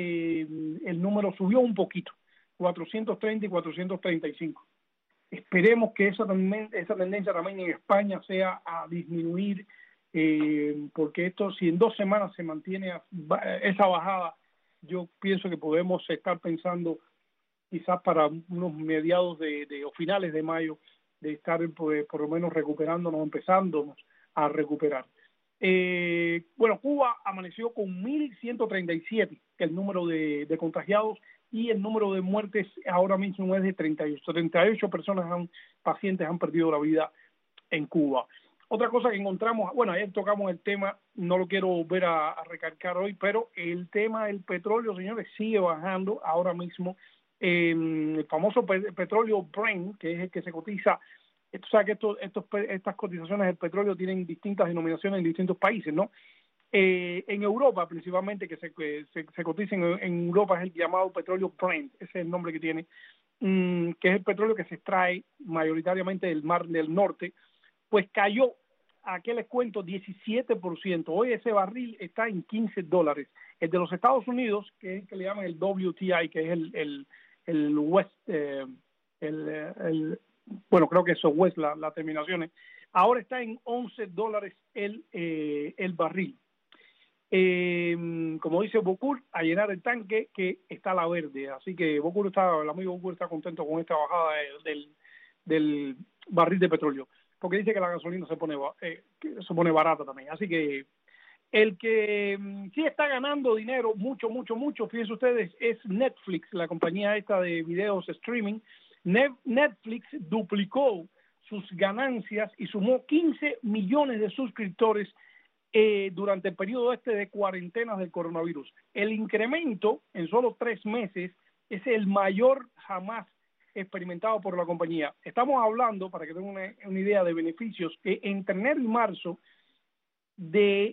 el número subió un poquito, 430 y 435. Esperemos que esa tendencia también en España sea a disminuir, porque esto, si en 2 semanas se mantiene esa bajada, yo pienso que podemos estar pensando quizás para unos mediados o finales de mayo de estar por lo menos recuperándonos, empezándonos a recuperar. Bueno, Cuba amaneció con 1,137, el número de contagiados, y el número de muertes ahora mismo es de 38. 38 pacientes han perdido la vida en Cuba. Otra cosa que encontramos, bueno, ayer tocamos el tema, no lo quiero volver a recalcar hoy, pero el tema del petróleo, señores, sigue bajando ahora mismo. El famoso petróleo Brent, que es el que se cotiza, tú sabes que estas cotizaciones del petróleo tienen distintas denominaciones en distintos países, ¿no? En Europa, principalmente, que se cotiza en Europa, es el llamado petróleo Brent, ese es el nombre que tiene, que es el petróleo que se extrae mayoritariamente del Mar del Norte, pues cayó, ¿a qué les cuento? 17%. Hoy ese barril está en $15. El de los Estados Unidos, que es el que le llaman el WTI, que es el West, bueno, creo que eso es West, la terminación, ahora está en $11 el barril. Como dice Bocur, a llenar el tanque, que está a la verde, así que el amigo Bocur está contento con esta bajada del barril de petróleo, porque dice que la gasolina se pone barata también, así que el que sí está ganando dinero, mucho, fíjense ustedes, es Netflix, la compañía esta de videos streaming. Netflix duplicó sus ganancias y sumó 15 millones de suscriptores durante el periodo de cuarentenas del coronavirus. El incremento en solo 3 meses es el mayor jamás experimentado por la compañía. Estamos hablando, para que tengan una idea de beneficios, que entre enero y marzo de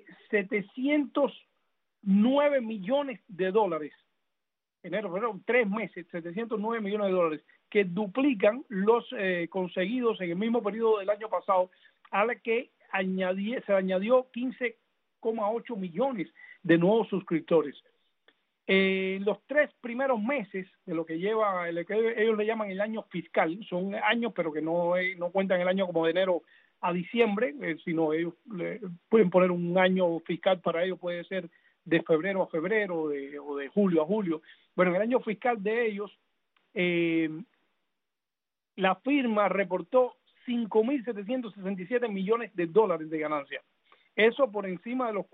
$709 millones. Enero, febrero, 3 meses, $709 millones, que duplican los conseguidos en el mismo periodo del año pasado, a la que se añadió 15,8 millones de nuevos suscriptores. Los 3 primeros meses de lo que lleva, que ellos le llaman el año fiscal, son años pero que no cuentan el año como de enero a diciembre, sino ellos pueden poner un año fiscal para ellos, puede ser de febrero a febrero o de julio a julio. Bueno, en el año fiscal de ellos, la firma reportó $5.767 millones de ganancia. Eso por encima de los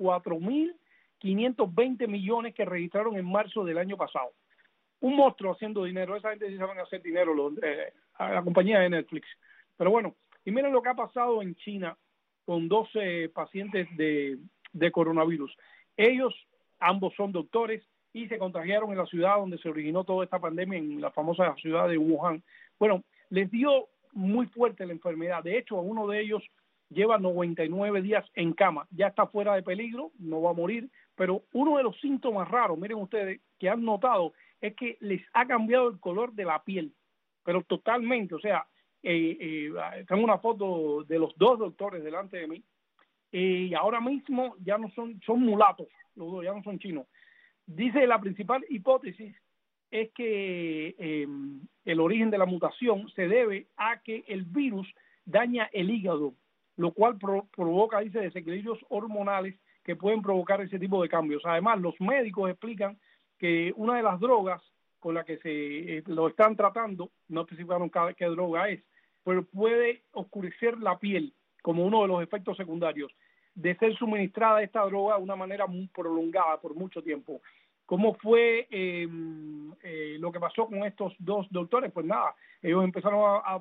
4.520 millones que registraron en marzo del año pasado. Un monstruo haciendo dinero. Esa gente sí saben hacer dinero, a la compañía de Netflix. Pero bueno, y miren lo que ha pasado en China con 12 pacientes de coronavirus. Ellos, ambos son doctores, y se contagiaron en la ciudad donde se originó toda esta pandemia, en la famosa ciudad de Wuhan. Bueno, les dio muy fuerte la enfermedad. De hecho, uno de ellos lleva 99 días en cama. Ya está fuera de peligro, no va a morir, pero uno de los síntomas raros, miren ustedes, que han notado, es que les ha cambiado el color de la piel, pero totalmente. O sea, tengo una foto de los 2 doctores delante de mí, y ahora mismo ya no son mulatos, los dos ya no son chinos. Dice la principal hipótesis es que el origen de la mutación se debe a que el virus daña el hígado, lo cual provoca, dice, desequilibrios hormonales que pueden provocar ese tipo de cambios. Además, los médicos explican que una de las drogas con la que lo están tratando, no especificaron qué droga es, pero puede oscurecer la piel como uno de los efectos secundarios de ser suministrada esta droga de una manera muy prolongada por mucho tiempo. ¿Cómo fue lo que pasó con estos 2 doctores? Pues nada, ellos empezaron a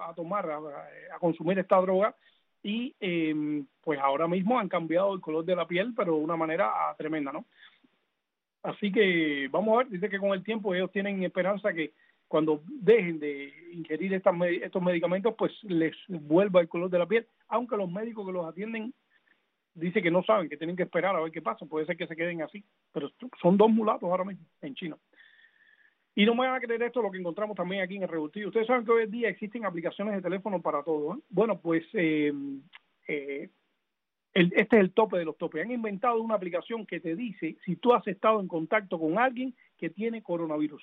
consumir esta droga y pues ahora mismo han cambiado el color de la piel, pero de una manera tremenda, ¿no? Así que vamos a ver, dice que con el tiempo ellos tienen esperanza que cuando dejen de ingerir estos medicamentos, pues les vuelva el color de la piel, aunque los médicos que los atienden dice que no saben, que tienen que esperar a ver qué pasa, puede ser que se queden así, pero son 2 mulatos ahora mismo en China. Y no me van a creer esto, lo que encontramos también aquí en el Revoltillo. Ustedes saben que hoy en día existen aplicaciones de teléfono para todo, ¿eh? Bueno, pues este es el tope de los topes. Han inventado una aplicación que te dice si tú has estado en contacto con alguien que tiene coronavirus.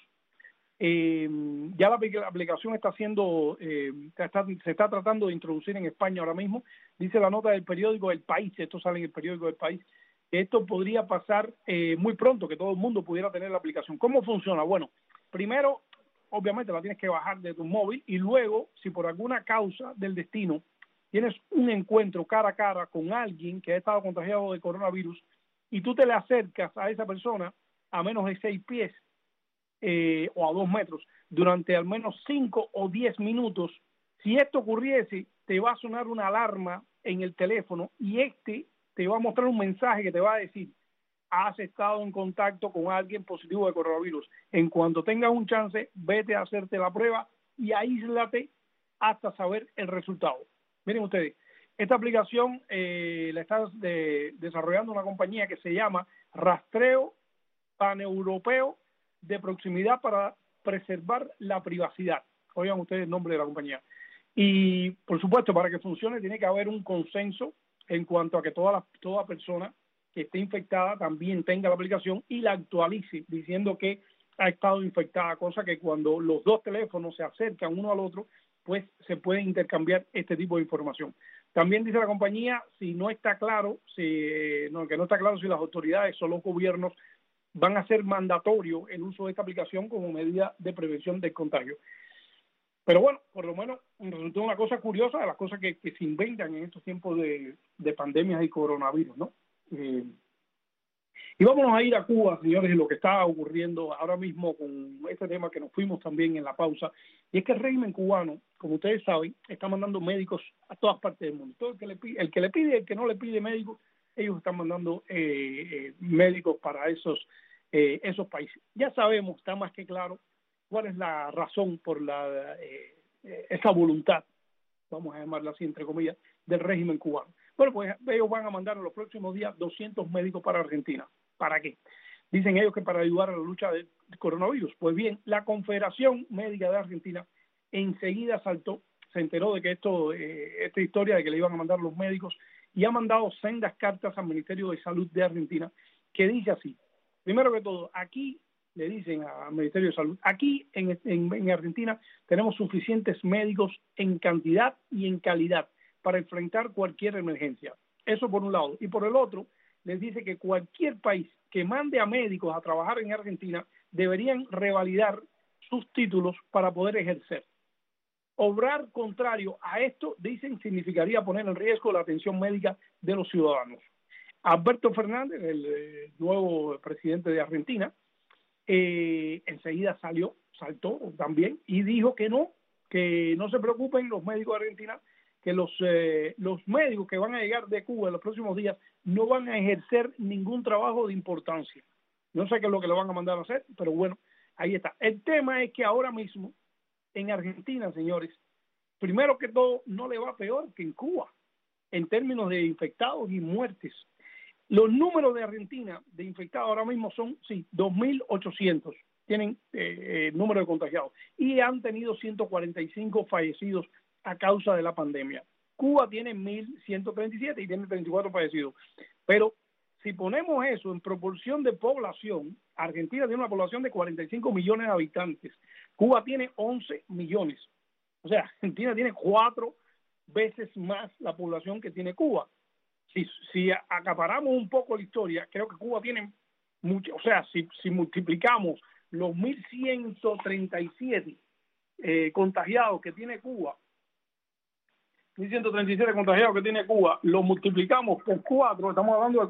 Ya la aplicación está siendo, se está tratando de introducir en España ahora mismo. Dice la nota del periódico El País, esto sale en el periódico El País, que esto podría pasar muy pronto, que todo el mundo pudiera tener la aplicación. ¿Cómo funciona? Bueno, primero, obviamente la tienes que bajar de tu móvil, y luego, si por alguna causa del destino tienes un encuentro cara a cara con alguien que ha estado contagiado de coronavirus y tú te le acercas a esa persona a menos de 6 pies, o a 2 metros, durante al menos 5 o 10 minutos, si esto ocurriese, te va a sonar una alarma en el teléfono y te va a mostrar un mensaje que te va a decir: has estado en contacto con alguien positivo de coronavirus. En cuanto tengas un chance, vete a hacerte la prueba y aíslate hasta saber el resultado. Miren ustedes, Esta aplicación la está desarrollando una compañía que se llama Rastreo Paneuropeo de Proximidad para Preservar la Privacidad. Oigan ustedes el nombre de la compañía. Y, por supuesto, para que funcione tiene que haber un consenso en cuanto a que toda persona que esté infectada también tenga la aplicación y la actualice, diciendo que ha estado infectada, cosa que cuando los dos teléfonos se acercan uno al otro, pues se puede intercambiar este tipo de información. También dice la compañía, que no está claro si las autoridades o los gobiernos van a hacer mandatorio el uso de esta aplicación como medida de prevención del contagio. Pero bueno, por lo menos resultó una cosa curiosa de las cosas que se inventan en estos tiempos de pandemias y coronavirus, ¿no? Y vámonos a ir a Cuba, señores, y lo que está ocurriendo ahora mismo con este tema que nos fuimos también en la pausa, y es que el régimen cubano, como ustedes saben, está mandando médicos a todas partes del mundo. Todo el que le pide y el que no le pide médicos, ellos están mandando médicos para esos países. Ya sabemos, está más que claro, cuál es la razón por esa voluntad, vamos a llamarla así entre comillas, del régimen cubano. Bueno, pues ellos van a mandar en los próximos días 200 médicos para Argentina. ¿Para qué? Dicen ellos que para ayudar a la lucha del coronavirus. Pues bien, la Confederación Médica de Argentina enseguida saltó, se enteró de que esta historia de que le iban a mandar los médicos, y ha mandado sendas cartas al Ministerio de Salud de Argentina que dice así: primero que todo, aquí le dicen al Ministerio de Salud, aquí en Argentina tenemos suficientes médicos en cantidad y en calidad para enfrentar cualquier emergencia. Eso por un lado. Y por el otro, les dice que cualquier país que mande a médicos a trabajar en Argentina deberían revalidar sus títulos para poder ejercer. Obrar contrario a esto, dicen, significaría poner en riesgo la atención médica de los ciudadanos. Alberto Fernández, el nuevo presidente de Argentina, enseguida saltó también y dijo que no se preocupen los médicos de Argentina, que los médicos que van a llegar de Cuba en los próximos días no van a ejercer ningún trabajo de importancia. No sé qué es lo que le van a mandar a hacer, pero bueno, ahí está. El tema es que ahora mismo en Argentina, señores, primero que todo, no le va peor que en Cuba en términos de infectados y muertes. Los números de Argentina de infectados ahora mismo son, 2.800. Tienen número de contagiados y han tenido 145 fallecidos a causa de la pandemia. Cuba tiene 1.137 y tiene 34 fallecidos. Pero si ponemos eso en proporción de población, Argentina tiene una población de 45 millones de habitantes. Cuba tiene 11 millones. O sea, Argentina tiene 4 veces más la población que tiene Cuba. Si acaparamos un poco la historia, creo que Cuba tiene mucho. O sea, si multiplicamos los 1.137 contagiados que tiene Cuba, 1.137 contagiados que tiene Cuba, lo multiplicamos por 4, estamos hablando de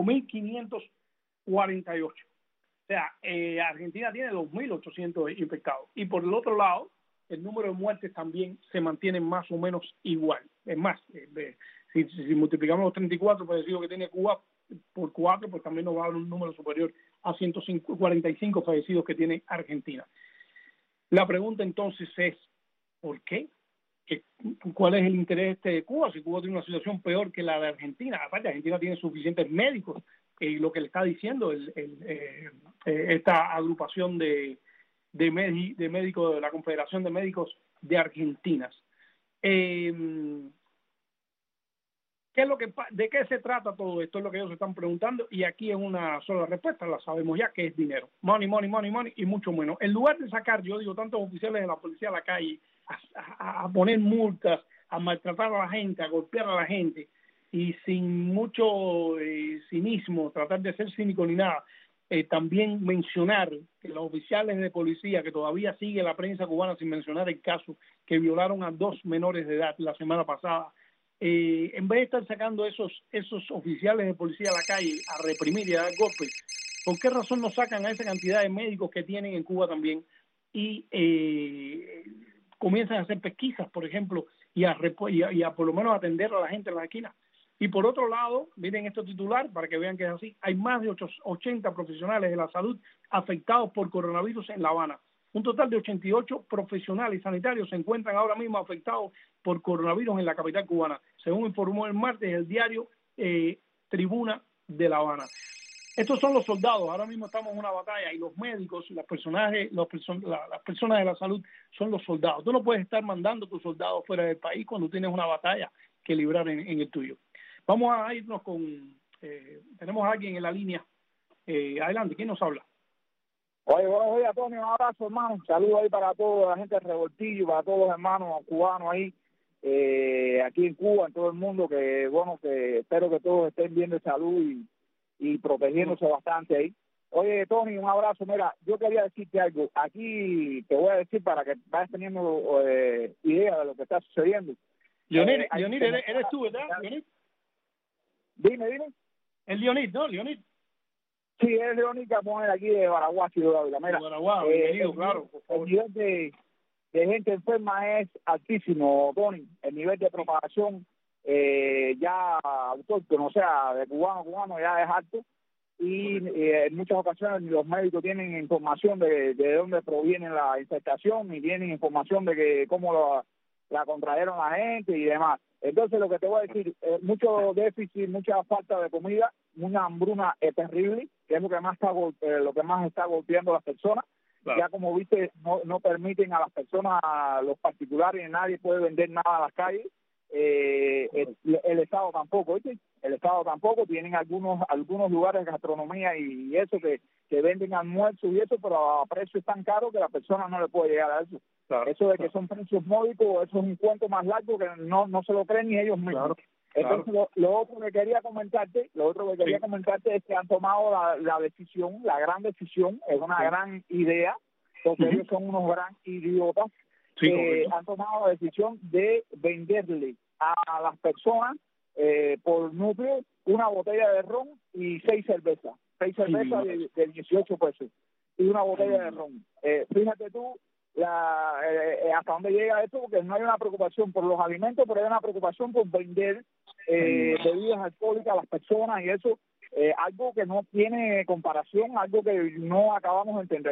4.548. O sea, Argentina tiene 2.800 infectados. Y por el otro lado, el número de muertes también se mantiene más o menos igual. Es más, si multiplicamos los 34 fallecidos que tiene Cuba por 4, pues también nos va a dar un número superior a 145 fallecidos que tiene Argentina. La pregunta entonces es, ¿por qué? ¿Cuál es el interés de Cuba? Si Cuba tiene una situación peor que la de Argentina. Aparte, Argentina tiene suficientes médicos, y lo que le está diciendo esta agrupación de médicos de la Confederación de Médicos de Argentina. ¿De qué se trata todo esto? Es lo que ellos se están preguntando, y aquí es una sola respuesta, la sabemos ya, que es dinero. Money, money, money, money, y mucho menos. En lugar de sacar, yo digo, tantos oficiales de la policía a la calle a poner multas, a maltratar a la gente, a golpear a la gente, y sin mucho cinismo, tratar de ser cínico ni nada, también mencionar que los oficiales de policía, que todavía sigue la prensa cubana sin mencionar el caso, que violaron a 2 menores de edad la semana pasada, en vez de estar sacando esos oficiales de policía a la calle a reprimir y a dar golpes, ¿por qué razón no sacan a esa cantidad de médicos que tienen en Cuba también y comienzan a hacer pesquisas, por ejemplo, y a por lo menos atender a la gente en la esquina? Y por otro lado, miren este titular para que vean que es así: hay más de 80 profesionales de la salud afectados por coronavirus en La Habana. Un total de 88 profesionales sanitarios se encuentran ahora mismo afectados por coronavirus en la capital cubana. según informó el martes el diario Tribuna de La Habana. Estos son los soldados. Ahora mismo estamos en una batalla y los médicos, las personas de la salud son los soldados. Tú no puedes estar mandando a tus soldados fuera del país cuando tienes una batalla que librar en el tuyo. Vamos a irnos con... tenemos a alguien en la línea. Adelante, ¿quién nos habla? Oye, buenos días, Tony, un abrazo, hermano. Saludos ahí para toda la gente de Revoltillo, para todos los hermanos cubanos ahí, aquí en Cuba, en todo el mundo, que bueno, que espero que todos estén bien de salud y protegiéndose bastante ahí. Oye, Tony, un abrazo. Mira, yo quería decirte algo. Aquí te voy a decir para que vayas teniendo idea de lo que está sucediendo. Leonid, eres tú, ¿verdad, Leonid? Dime. Es Leonid, ¿no? Leonid. Sí, es Leonid Capone aquí de Baraguá, Ciudad Ávila. Mira, Baraguá, bienvenido, claro. El nivel de gente enferma es altísimo, Tony. El nivel de propagación ya autóctono, o sea, de cubano a cubano ya es alto. Y en muchas ocasiones los médicos tienen información de dónde proviene la infectación y tienen información de que cómo la contrajeron la gente y demás. Entonces, lo que te voy a decir, mucho déficit, mucha falta de comida, una hambruna terrible, que es lo que más está golpeando a las personas. Claro. Ya como viste, no permiten a las personas, a los particulares, nadie puede vender nada a las calles. El Estado tampoco, ¿viste? El Estado tampoco. Tienen algunos lugares de gastronomía y eso que venden almuerzos y eso, pero a precios tan caros que la persona no le puede llegar a eso. Claro, eso de que son precios módicos, eso es un cuento más largo que no se lo creen ni ellos mismos. Claro, entonces, lo otro que quería comentarte es que han tomado la decisión, la gran decisión, es una gran idea, porque ellos son unos gran idiotas, que han tomado la decisión de venderle a las personas por núcleo una botella de ron y 6 cervezas de 18 pesos y una botella de ron. Fíjate tú hasta dónde llega esto, porque no hay una preocupación por los alimentos, pero hay una preocupación por vender bebidas alcohólicas a las personas y eso, algo que no tiene comparación, algo que no acabamos de entender.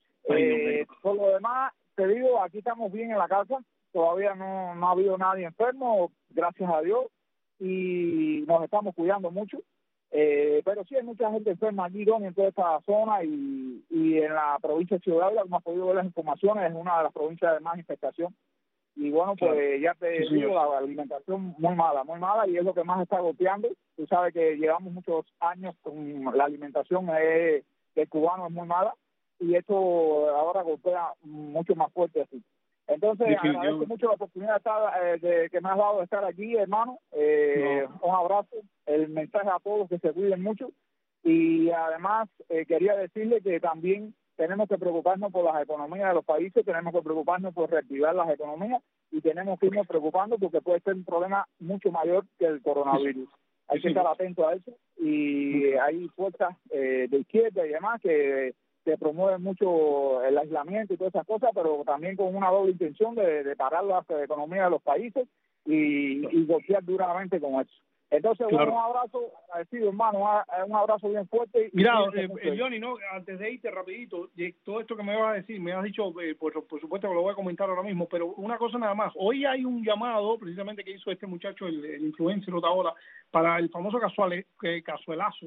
Por lo demás, te digo, aquí estamos bien en la casa, todavía no ha habido nadie enfermo, gracias a Dios, y nos estamos cuidando mucho. Pero sí hay mucha gente enferma aquí, Don, en toda esta zona y en la provincia de Ciudad Ávila, como has podido ver las informaciones, es una de las provincias de más infestación. Y bueno, pues ya te digo, la alimentación muy mala, y es lo que más está golpeando. Tú sabes que llevamos muchos años con la alimentación del cubano es muy mala, y esto ahora golpea mucho más fuerte así. Entonces, agradezco mucho la oportunidad que me has dado de estar aquí, hermano. Un abrazo, el mensaje a todos que se cuiden mucho. Y además, quería decirle que también tenemos que preocuparnos por las economías de los países, tenemos que preocuparnos por reactivar las economías y tenemos que irnos preocupando porque puede ser un problema mucho mayor que el coronavirus. Hay que estar atentos a eso y hay fuerzas de izquierda y demás que promueven mucho el aislamiento y todas esas cosas, pero también con una doble intención de parar las economías de los países y golpear duramente con eso. Entonces, claro. Un abrazo agradecido, hermano, un abrazo bien fuerte. Mira, Johnny, no, antes de irte rapidito, todo esto que me vas a decir, me has dicho, por supuesto que lo voy a comentar ahora mismo, pero una cosa nada más. Hoy hay un llamado, precisamente, que hizo este muchacho, el influencer Otaola, para el famoso cazuelazo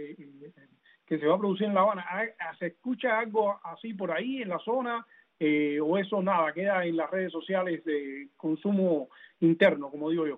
que se va a producir en La Habana. ¿Se escucha algo así por ahí en la zona? ¿O eso nada, queda en las redes sociales de consumo interno, como digo yo?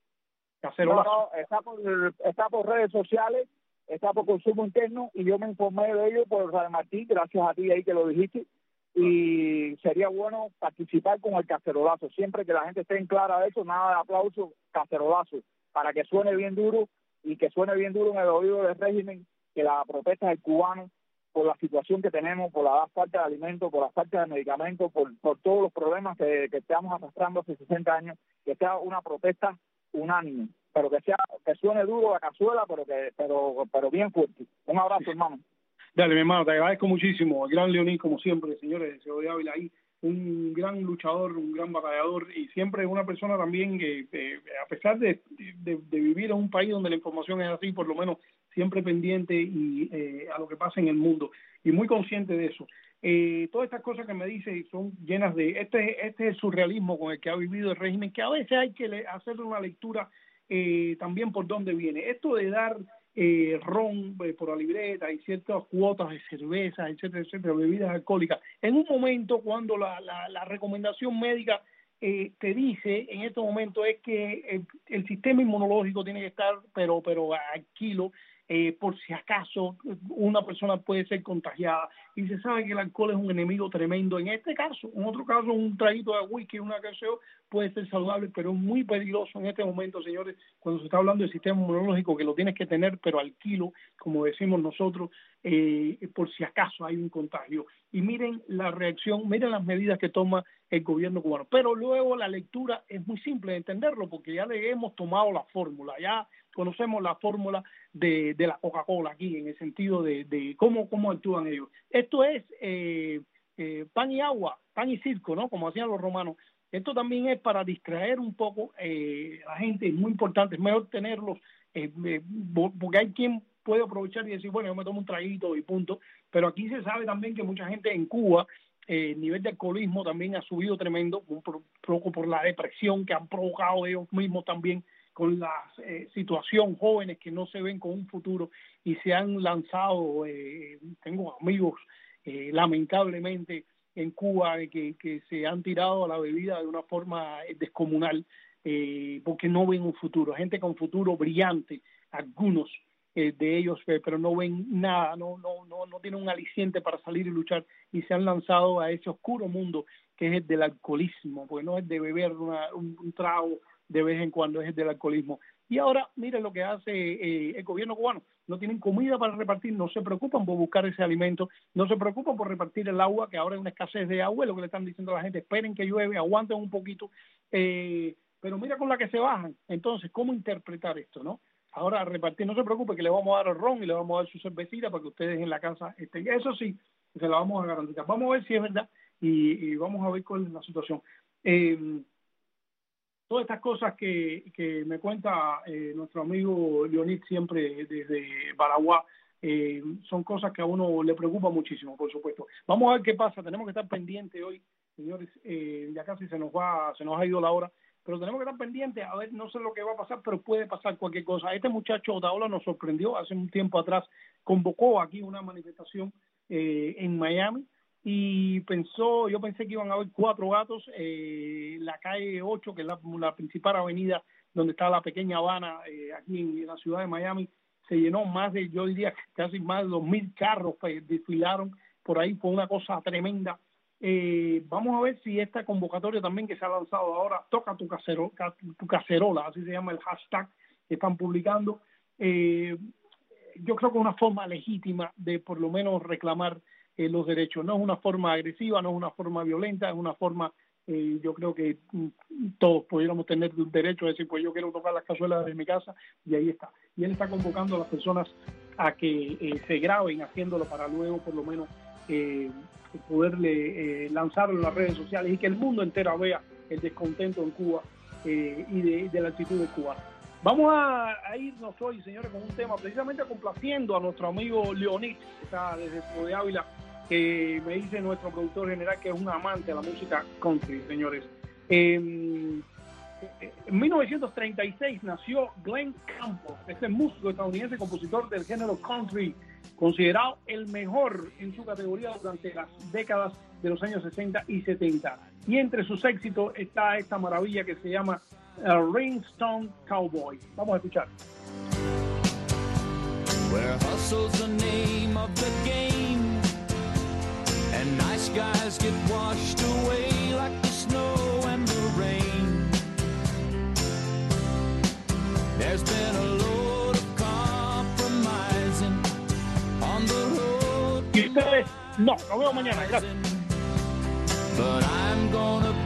No, está por redes sociales, está por consumo interno, y yo me informé de ello por Radio Martí, gracias a ti ahí que lo dijiste, y sería bueno participar con el cacerolazo, siempre que la gente esté en clara de eso, nada de aplauso, cacerolazo, para que suene bien duro, y que suene bien duro en el oído del régimen, que la protesta del cubano, por la situación que tenemos, por la falta de alimentos, por la falta de medicamentos, por todos los problemas que estamos arrastrando hace 60 años, que sea una protesta unánime, pero que suene duro la cazuela, pero bien fuerte. Un abrazo, hermano. Dale, mi hermano, te agradezco muchísimo. El gran Leonid, como siempre, señores de Ciudad de Ávila, ahí, un gran luchador, un gran batallador, y siempre una persona también que, a pesar de vivir en un país donde la información es así, por lo menos siempre pendiente y a lo que pasa en el mundo, y muy consciente de eso. Todas estas cosas que me dice son llenas de... Este es el surrealismo con el que ha vivido el régimen, que a veces hay que hacerle una lectura también por dónde viene. Esto de dar ron por la libreta y ciertas cuotas de cerveza, etcétera, etcétera, bebidas alcohólicas, en un momento cuando la recomendación médica te dice en estos momentos es que el sistema inmunológico tiene que estar pero al kilo, por si acaso una persona puede ser contagiada, y se sabe que el alcohol es un enemigo tremendo. En este caso, en otro caso, un traguito de whisky, una canción puede ser saludable, pero es muy peligroso en este momento, señores, cuando se está hablando del sistema inmunológico, que lo tienes que tener pero al kilo, como decimos nosotros, por si acaso hay un contagio. Y miren la reacción, miren las medidas que toma el gobierno cubano. Pero luego la lectura es muy simple de entenderlo, porque ya le hemos tomado la fórmula, ya conocemos la fórmula de la Coca-Cola aquí, en el sentido de cómo actúan ellos. Esto es pan y agua, pan y circo, ¿no? Como hacían los romanos. Esto también es para distraer un poco a la gente, es muy importante, es mejor tenerlos, porque hay quien puede aprovechar y decir, bueno, yo me tomo un traguito y punto, pero aquí se sabe también que mucha gente en Cuba, el nivel de alcoholismo también ha subido tremendo, un poco por la depresión que han provocado ellos mismos también, con la situación, jóvenes que no se ven con un futuro y se han lanzado, tengo amigos lamentablemente en Cuba que se han tirado a la bebida de una forma descomunal, porque no ven un futuro, gente con futuro brillante, algunos de ellos, pero no ven nada, no tienen un aliciente para salir y luchar, y se han lanzado a ese oscuro mundo que es el del alcoholismo, porque no es de beber un trago de vez en cuando, es el del alcoholismo. Y ahora miren lo que hace el gobierno cubano, no tienen comida para repartir, no se preocupan por buscar ese alimento, no se preocupan por repartir el agua, que ahora hay una escasez de agua, es lo que le están diciendo a la gente, esperen que llueve, aguanten un poquito, pero mira con la que se bajan. Entonces, ¿cómo interpretar esto, no? Ahora a repartir, no se preocupe que le vamos a dar el ron y le vamos a dar su cervecita para que ustedes en la casa estén. Eso sí, se la vamos a garantizar. Vamos a ver si es verdad y vamos a ver cuál es la situación. Todas estas cosas que me cuenta nuestro amigo Leonid siempre desde Baraguá, son cosas que a uno le preocupa muchísimo, por supuesto. Vamos a ver qué pasa, tenemos que estar pendientes hoy, señores, ya casi se nos ha ido la hora, pero tenemos que estar pendientes, a ver, no sé lo que va a pasar, pero puede pasar cualquier cosa. Este muchacho Otaola nos sorprendió hace un tiempo atrás, convocó aquí una manifestación en Miami, y yo pensé que iban a haber 4 gatos, la calle 8, que es la principal avenida donde está la pequeña Habana, aquí en la ciudad de Miami, se llenó yo diría casi más de 2,000 carros desfilaron por ahí, fue una cosa tremenda. Vamos a ver si esta convocatoria también que se ha lanzado ahora, toca tu cacerola, así se llama el hashtag que están publicando, yo creo que es una forma legítima de por lo menos reclamar los derechos. No es una forma agresiva, no es una forma violenta, es una forma, yo creo que todos pudiéramos tener derecho a decir, pues yo quiero tocar las cazuelas de mi casa, y ahí está. Y él está convocando a las personas a que se graben haciéndolo para luego por lo menos poderle lanzarlo en las redes sociales y que el mundo entero vea el descontento en Cuba y de la actitud de Cuba. Vamos a irnos hoy, señores, con un tema precisamente complaciendo a nuestro amigo Leonid, que está desde de Ávila, que me dice nuestro productor general que es un amante de la música country, señores. En 1936 nació Glen Campbell, este músico estadounidense, compositor del género country, considerado el mejor en su categoría durante las décadas de los años 60 y 70. Y entre sus éxitos está esta maravilla que se llama Rhinestone Cowboy. Vamos a escuchar. Where hustle's the name of the game, and nice guys get washed away like the snow and the rain. There's been a load of compromising on the road. Y ustedes, no veo mañana, gracias. But I'm gonna